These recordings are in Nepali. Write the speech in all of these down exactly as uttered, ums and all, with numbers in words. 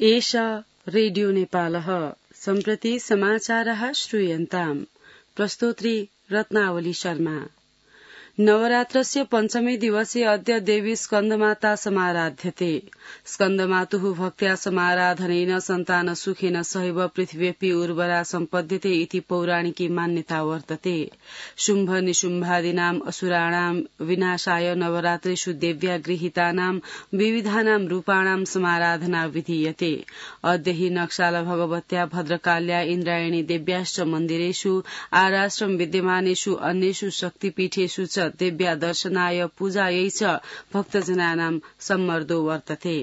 एषा रेडियो नेपालः सम्प्रति समाचारः श्रूयन्ताम् प्रस्तोत्री रत्नावली शर्मा। नवरात्रस्य पञ्चमे दिवसे अद्य देवी स्कन्दमाता समाराध्यते। स्कन्दमातुः भक्त्या समाराधनेन सन्तान सुखेन सहैव पृथिव्यपि उर्वरा सम्पद्यते इति पौराणिकी मान्यता वर्तते। शुम्भ निशुम्भादीनाम् असुराणाम् विनाशाय नवरात्रेषु देव्या गृहीतानाम् विविधानां रूपाणां समाराधना विधीयते। अद्य हि नक्साल भगवत्या भद्रकाल्या इन्द्रायणी देव्याश्च मन्दिरेषु आराश्रम विद्यमानेषु अन्येषु शक्तिपीठेषु च देव्या दर्शनाय पूजायै च भक्तजनानां सम्मर्दो वर्तते।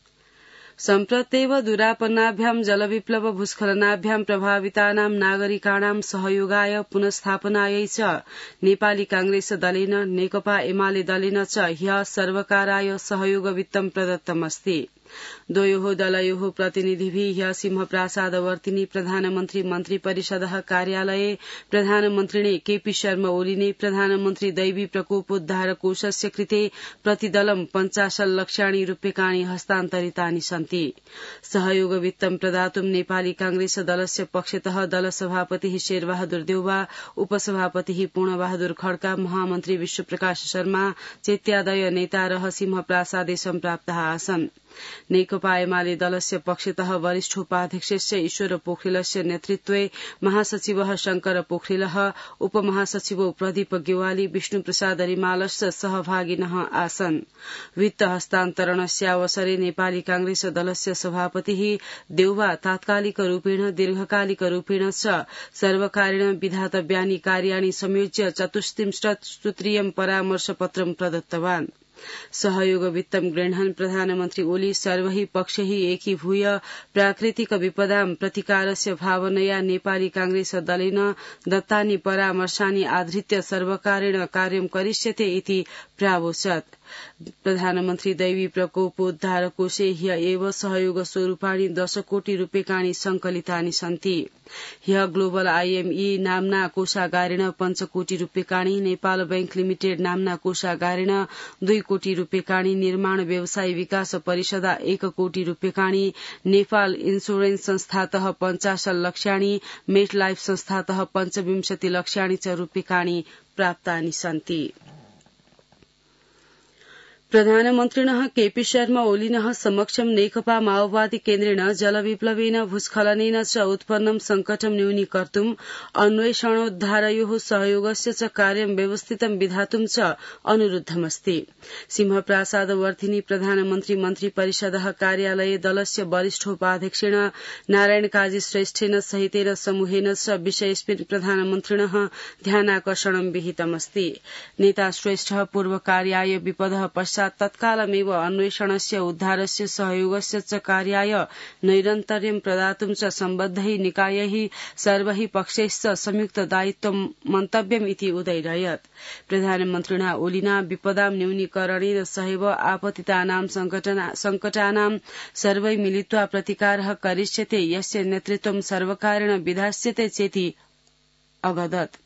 सम्प्रत्येव दुरापन्नाभ्यां जलविप्लव भूस्खलनाभ्यां प्रभावितानां नागरिकाणां सहयोगाय पुनस्थापनायै च नेपाली कांग्रेस दलेन नेकपा एमाले दलेन च ह्यः सर्वकाराय सहयोगवित्तं प्रदत्तमस्ति। द्वयोः दलयोः प्रतिनिधिभिः ह्यः सिंहप्रासादवर्तिनि प्रधानमन्त्री मन्त्री परिषदः कार्यालये प्रधानमन्त्रिणे केपी शर्मा ओलीने प्रधानमन्त्री दैवी प्रकोपोद्धार कोषस्य कृते प्रतिदलं पञ्चाशत् लक्षाणि रूप्यकाणि हस्तान्तरितानि सन्ति। सहयोगवित्तं प्रदातुं नेपाली कांग्रेस दलस्य पक्षतः दलसभापतिः शेरबहादुर देउवा, उपसभापतिः पूर्णबहादुर खड्का, महामन्त्री विश्वप्रकाश शर्मा चेत्यादय नेतारः सिंहप्रासादे सम्प्राप्ताः आसन्। नेकपा एमाले दलस्य पक्षतः वरिष्ठोपाध्यक्षस्य ईश्वर पोखरेलस्य नेतृत्वे महासचिवः शंकर पोखरेलः, उपमहासचिवौ प्रदीप गेवाली, विष्णुप्रसाद रिमालश्च सहभागिनः आसन्। वित्त हस्तान्तरणस्यावसरे नेपाली कांग्रेस दलस्य सभापतिः देउवा तात्कालिकरूपेण दीर्घकालिकरूपेण च सर्वकारेण विधातव्यानि कार्याणि संयोज्य चतुस्त्रिंशत् सूत्रीयं परामर्शपत्रं प्रदत्तवान्। सहयोग वित्तं गृह्णन् प्रधानमन्त्री ओली सर्वैः पक्षैः एकीभूय प्राकृतिक विपदां प्रतिकारस्य भावनया नेपाली कांग्रेस दलेन दत्तानि परामर्शानि आधृत्य सर्वकारेण कार्यं करिष्यते इति प्रावोचत्। प्रधानमन्त्री दैवी प्रकोपोद्धार कोषे ह्य एव सहयोग स्वरूपाणि दश कोटि रूप्यकाणि संकलितानि सन्ति। ह्य ग्लोबल आईएमई नाम्ना कोषागारेण पञ्चकोटि रूप्यकाणि, नेपाल बैंक लिमिटेड नाम्ना कोषागारेण दुई कोटि रूप्यकाणि, निर्माण व्यवसाय विकास परिषदा एक कोटि रूप्यकाणि, नेपाल इन्स्योरेन्स संस्थातः पञ्चाशत् लक्षाणि, मेट लाइफ संस्थातः पञ्चविंशति लक्षाणि च रूप्यकाणि प्राप्तानि सन्ति। प्रधानमन्त्रिणः केपी शर्मा ओलिनः समक्षं नेकपा माओवादी केन्द्रेण जलविप्लवेन भूस्खलनेन च उत्पन्नं संकटं न्यूनीकर्तुम् अन्वेषणोद्धारयोः सहयोगस्य च कार्यं व्यवस्थितं विधातुं च अनुरुद्धमस्ति। सिंहप्रासादवर्तिनि प्रधानमन्त्री मन्त्री परिषदः कार्यालये दलस्य वरिष्ठोपाध्यक्षेण नारायण काजी श्रेष्ठेन सहितेन समूहेन च विषयेऽस्मिन् प्रधानमन्त्रिणः ध्यानाकर्षणं विहितमस्ति। नेता श्रेष्ठः पूर्वकार्याय विपदः पश्चात् तत्कालमेव अन्वेषणस्य उद्धारस्य सहयोगस्य च कार्याय नैरन्तर्यं प्रदातुं च सम्बद्धैः निकायैः सर्वैः पक्षैश्च संयुक्त दायित्वं मन्तव्यम् इति उदैरयत्। प्रधानमन्त्रिणा ओलिना विपदां न्यूनीकरणेन सहैव आपतितानां संकटानां सर्वै मिलित्वा प्रतिकारः करिष्यते, यस्य नेतृत्वं सर्वकारेण विधास्यते चेति अवदत्।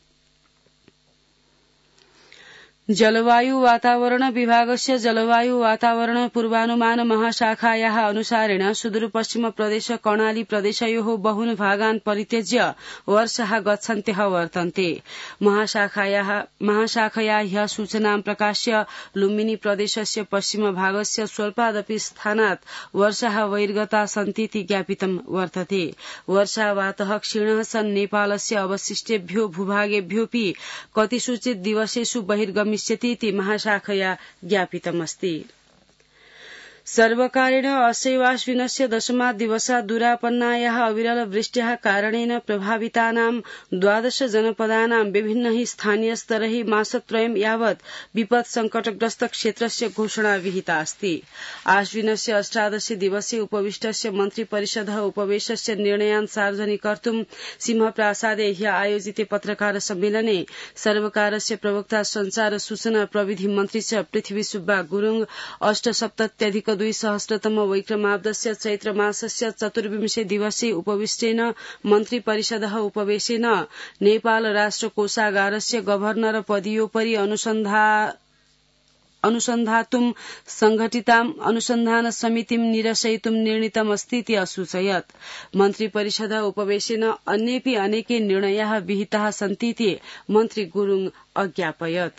जलवायु वातावरण विभागस्य जलवायु वातावरण पूर्वानुमान महाशाखायाः अनुसारेण सुदूरपश्चिम प्रदेश कर्णाली प्रदेशयोः बहून् भागान् परित्यज्य वर्षाः गच्छन्त्यः वर्तन्ते। महाशाखायाः महाशाखया ह्यः सूचनां प्रकाश्य लुम्बिनी प्रदेशस्य पश्चिम भागस्य स्वल्पादपि स्थानात् वर्षाः बहिर्गता सन्तीति ज्ञापितं वर्तते। वर्षावातः क्षीणः सन् नेपालस्य अवशिष्टेभ्यो भूभागेभ्योऽपि कतिसूचित दिवसेषु बहिर्गम्य मिष्यतीति महाशाखया ज्ञापितमस्ति। सर्वकारेण अस्यैवाश्विनस्य दशमा दिवसात् दुरापन्नायाः अविरल वृष्ट्याः कारणेन प्रभावितानां द्वादश जनपदानां विभिन्नैः स्थानीयस्तरैः मासत्रयं यावत् विपत् संकटग्रस्त क्षेत्रस्य घोषणा विहिता अस्ति। आश्विनस्य अष्टादशे दिवसे उपविष्टस्य मन्त्रिपरिषदः उपवेशस्य निर्णयान् सार्वजनिकर्तुं सिंहप्रासादे ह्य आयोजिते पत्रकार सम्मेलने सर्वकारस्य प्रवक्ता संचार सूचना प्रविधि मन्त्री च पृथ्वी सुब्बा गुरुङ अष्टसप्तत्यधिक द्विसहस्रतम वैक्रमाब्दस्य चैत्र मासस्य चतुर्विंशे दिवसे उपविष्टेन मन्त्री परिषदः उपवेशेन नेपाल राष्ट्र कोषागारस्य गभर्नर पदीयोपरि अनुसन्धान अनुसन्धातुं संघटितां अनुसन्धान समितिं निरसयितुं निर्णीतमस्तीति असूचयत्। मन्त्री परिषद उपवेशेन अन्येऽपि अनेके निर्णयाः विहिताः सन्तीति मन्त्री गुरुङ अज्ञापयत्।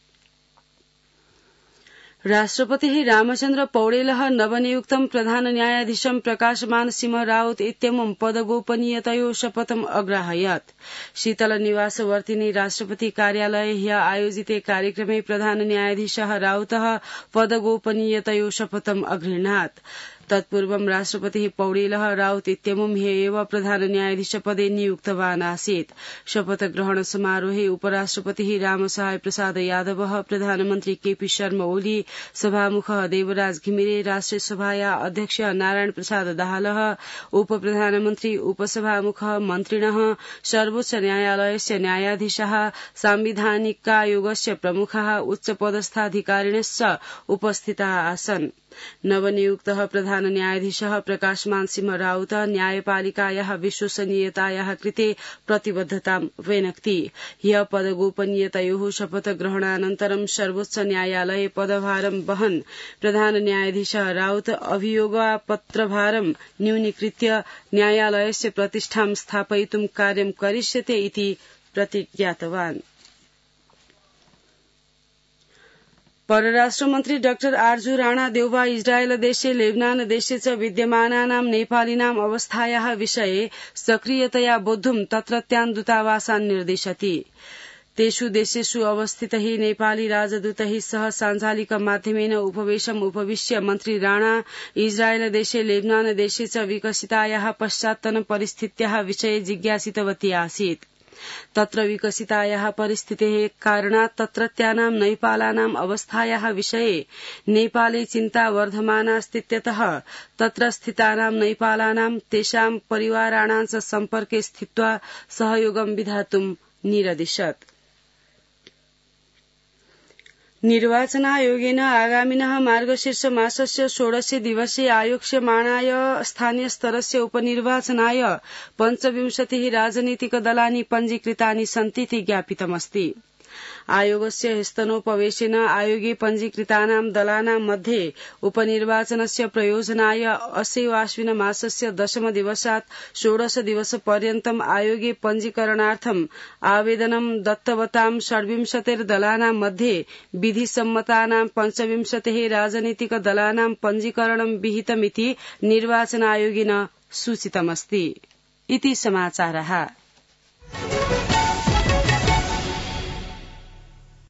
राष्ट्रपतिः रामचन्द्र पौडेलः नवनियुक्तं प्रधान न्यायाधीशं प्रकाशमान सिंह राउत इत्यमुं पदगोपनीयतयो शपथम् अग्राहयत्। शीतलनिवासवर्तिनी राष्ट्रपति कार्यालये ह्य आयोजिते कार्यक्रमे प्रधान न्यायाधीशः राउतः पदगोपनीयतयो शपथम् अगृह्णात्। तत्पूर्वं राष्ट्रपतिः पौडेलः राउत इत्यमुं ह्य एव प्रधान न्यायाधीशपदे नियुक्तवान् आसीत्। शपथग्रहण समारोहे उपराष्ट्रपतिः रामसहाय प्रसाद यादवः, प्रधानमन्त्री केपी शर्मा ओली, सभामुखः देवराज घिमिरे, राष्ट्रिय सभाया अध्यक्ष नारायण प्रसाद दाहालः, उपप्रधानमन्त्री, उपसभामुखः, मन्त्रिणः, सर्वोच्च न्यायालयस्य न्यायाधीशाः, सांविधानिकायोगस्य प्रमुखाः, उच्चपदस्थाधिकारिणश्च उपस्थिताः आसन्। नवनियुक्तः प्रधान न्यायाधीशः प्रकाशमान सिंह राउत न्यायपालिकायाः विश्वसनीयतायाः कृते प्रतिबद्धतां व्यनक्ति। ह्य पदगोपनीयतयोः शपथग्रहणानन्तरं सर्वोच्च न्यायालये पदभारं वहन् प्रधान न्यायाधीशः राउत अभियोगपत्रभारं न्यूनीकृत्य न्यायालयस्य प्रतिष्ठां स्थापयितुं कार्यं करिष्यते इति प्रतिज्ञातवान्। परराष्ट्रमन्त्री डाक्टर आर्जू राणा देउवा इस्रायल देशे लेबनान देशे च विद्यमानानां नेपालिनाम् अवस्थायाः विषये सक्रियतया बोद्धुं तत्रत्यान् दूतावासान् निर्दिशति। तेषु देशेषु अवस्थितैः नेपाली राजदूतैः सह साञ्जालिक माध्यमेन उपवेशम् उपविश्य मन्त्री राणा इस्रायल देशे लेबनान देशे च विकसितायाः पश्चात्तन परिस्थित्याः विषये जिज्ञासितवती आसीत्। तत्र विकसितायाः परिस्थितेः कारणात् तत्रत्यानां नैपालानाम् अवस्थायाः विषये नेपाले चिन्ता वर्धमानास्तीत्यतः तत्र स्थितानां नैपालानां तेषां परिवाराणां च सम्पर्के स्थित्वा सहयोगं विधातुं निरदिशत्। निर्वाचनायोगेन आगामिनः मार्गशीर्ष मासस्य षोडशे दिवसे आयोक्ष्यमाणाय स्थानीयस्तरस्य उपनिर्वाचनाय पञ्चविंशतिः राजनीतिकदलानि पञ्जीकृतानि सन्तीति ज्ञापितमस्ति। आयोगस्य ह्यस्तनोपवेशेन आयोगे पञ्जीकृतानां दलानां मध्ये उपनिर्वाचनस्य प्रयोजनाय असैव आश्विन मासस्य दशम दिवसात् षोडश दिवसपर्यन्तम् आयोगे पञ्जीकरणार्थम् आवेदनं दत्तवतां षड्विंशतिर्दलानां मध्ये विधिसम्मतानां पञ्चविंशतिः राजनीतिकदलानां पञ्जीकरणं विहितमिति निर्वाचनायोगेन सूचितमस्ति। इति समाचारः।